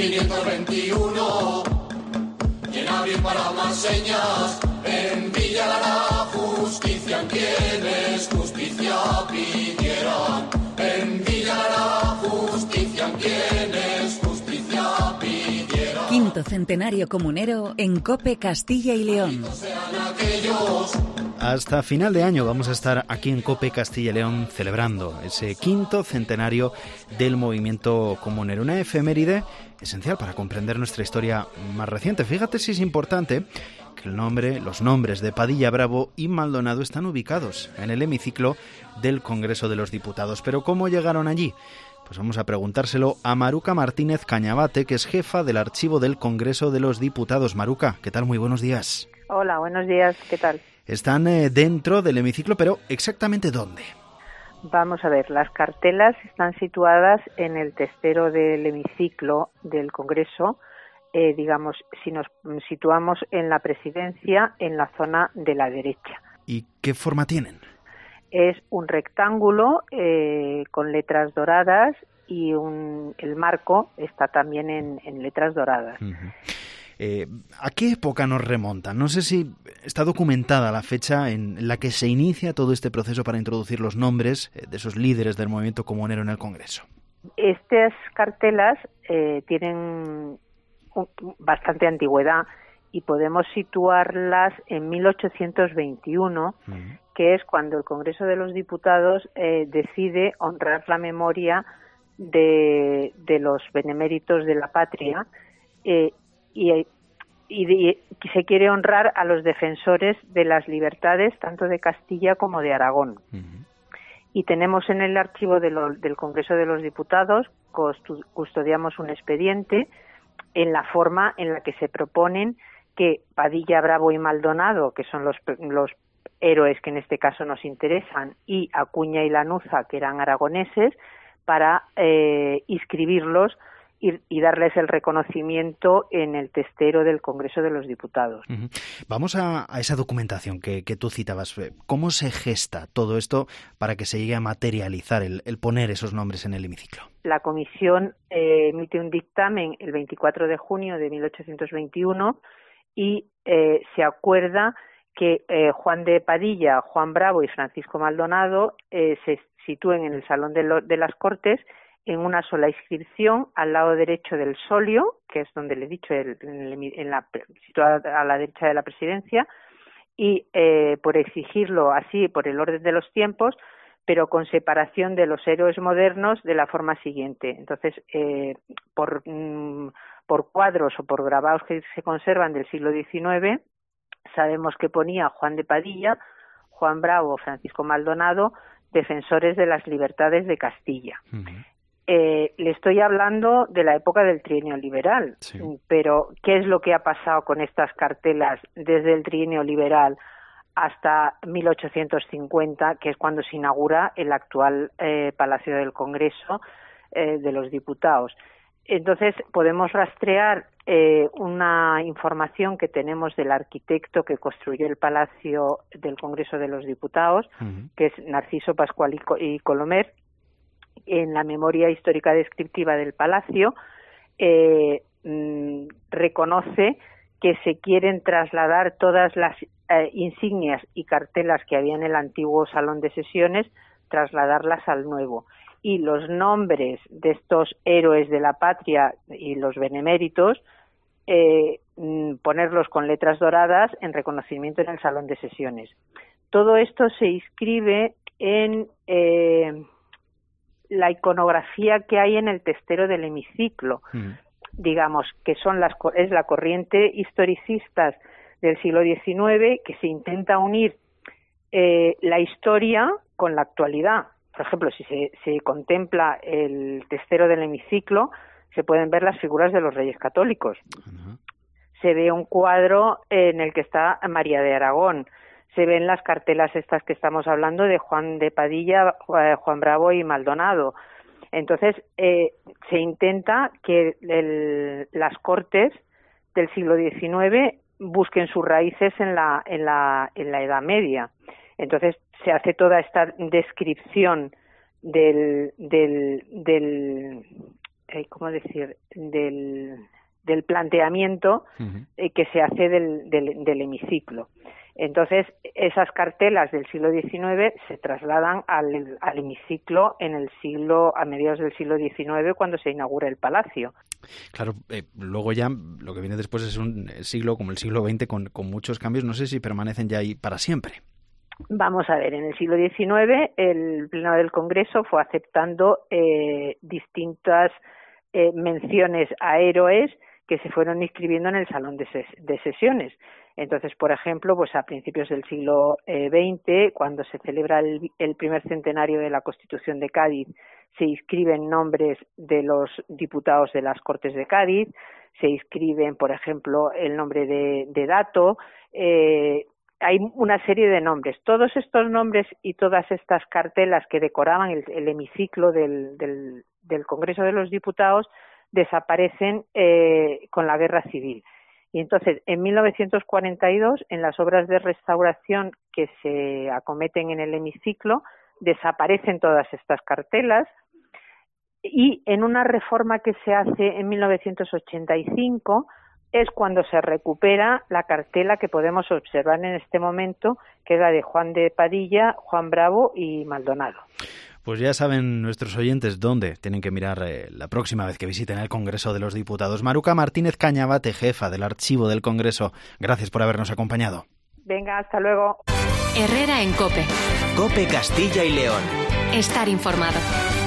1521, y en abril para más señas, en Villa la justicia, quienes justicia pidieran. En Villa la justicia, quienes justicia pidieran. Quinto centenario comunero en COPE Castilla y León. Hasta final de año vamos a estar aquí en COPE Castilla y León celebrando ese quinto centenario del movimiento comunero. Una efeméride esencial para comprender nuestra historia más reciente. Fíjate si es importante que los nombres de Padilla, Bravo y Maldonado están ubicados en el hemiciclo del Congreso de los Diputados. ¿Pero cómo llegaron allí? Pues vamos a preguntárselo a Maruca Martínez Cañabate, que es jefa del archivo del Congreso de los Diputados. Maruca, ¿qué tal? Muy buenos días. Hola, buenos días, ¿qué tal? Están dentro del hemiciclo, pero ¿exactamente dónde? Vamos a ver, las cartelas están situadas en el testero del hemiciclo del Congreso, digamos, si nos situamos en la presidencia, en la zona de la derecha. ¿Y qué forma tienen? Es un rectángulo con letras doradas y el marco está también en letras doradas. Uh-huh. ¿A qué época nos remonta? No sé si está documentada la fecha en la que se inicia todo este proceso para introducir los nombres de esos líderes del movimiento comunero en el Congreso. Estas cartelas tienen bastante antigüedad y podemos situarlas en 1821, que es cuando el Congreso de los Diputados decide honrar la memoria de los beneméritos de la patria y se quiere honrar a los defensores de las libertades tanto de Castilla como de Aragón. Uh-huh. Y tenemos en el archivo del Congreso de los Diputados, custodiamos un expediente en la forma en la que se proponen que Padilla, Bravo y Maldonado, que son los héroes que en este caso nos interesan, y Acuña y Lanuza, que eran aragoneses, para inscribirlos y darles el reconocimiento en el testero del Congreso de los Diputados. Uh-huh. Vamos a esa documentación que tú citabas. ¿Cómo se gesta todo esto para que se llegue a materializar el poner esos nombres en el hemiciclo? La comisión emite un dictamen el 24 de junio de 1821 y se acuerda que Juan de Padilla, Juan Bravo y Francisco Maldonado se sitúen en el Salón de las Cortes en una sola inscripción al lado derecho del solio, que es donde le he dicho, situada a la derecha de la presidencia, y por exigirlo así, por el orden de los tiempos, pero con separación de los héroes modernos de la forma siguiente. Entonces, por cuadros o por grabados que se conservan del siglo XIX, sabemos que ponía Juan de Padilla, Juan Bravo, Francisco Maldonado, defensores de las libertades de Castilla. Uh-huh. Le estoy hablando de la época del trienio liberal, sí. Pero ¿qué es lo que ha pasado con estas cartelas desde el trienio liberal hasta 1850, que es cuando se inaugura el actual Palacio del Congreso de los Diputados? Entonces podemos rastrear una información que tenemos del arquitecto que construyó el Palacio del Congreso de los Diputados, uh-huh. que es Narciso Pascual y Colomer. En la memoria histórica descriptiva del Palacio reconoce que se quieren trasladar todas las insignias y cartelas que había en el antiguo salón de sesiones, trasladarlas al nuevo. Y los nombres de estos héroes de la patria y los beneméritos, ponerlos con letras doradas en reconocimiento en el salón de sesiones. Todo esto se inscribe en la iconografía que hay en el testero del hemiciclo, digamos que es la corriente historicistas del siglo XIX que se intenta unir la historia con la actualidad. Por ejemplo, si se contempla el testero del hemiciclo, se pueden ver las figuras de los reyes católicos. Uh-huh. Se ve un cuadro en el que está María de Aragón. Se ven las cartelas estas que estamos hablando de Juan de Padilla, Juan Bravo y Maldonado. Entonces, se intenta que las Cortes del siglo XIX busquen sus raíces en la Edad Media. Entonces, se hace toda esta descripción del ¿cómo decir?, del planteamiento que se hace del hemiciclo. Entonces, esas cartelas del siglo XIX se trasladan al hemiciclo a mediados del siglo XIX, cuando se inaugura el palacio. Claro, luego ya lo que viene después es un siglo como el siglo XX con muchos cambios. No sé si permanecen ya ahí para siempre. Vamos a ver, en el siglo XIX el Pleno del Congreso fue aceptando distintas menciones a héroes que se fueron inscribiendo en el Salón de Sesiones. Entonces, por ejemplo, pues a principios del siglo XX, cuando se celebra el primer centenario de la Constitución de Cádiz, se inscriben nombres de los diputados de las Cortes de Cádiz, se inscriben, por ejemplo, el nombre de Dato. Hay una serie de nombres. Todos estos nombres y todas estas cartelas que decoraban el hemiciclo del Congreso de los Diputados desaparecen con la Guerra Civil. Y entonces, en 1942, en las obras de restauración que se acometen en el hemiciclo, desaparecen todas estas cartelas, y en una reforma que se hace en 1985 es cuando se recupera la cartela que podemos observar en este momento, que es la de Juan de Padilla, Juan Bravo y Maldonado. Pues ya saben nuestros oyentes dónde tienen que mirar la próxima vez que visiten el Congreso de los Diputados. Maruca Martínez Cañabate, jefa del Archivo del Congreso, gracias por habernos acompañado. Venga, hasta luego. Herrera en COPE. COPE Castilla y León. Estar informado.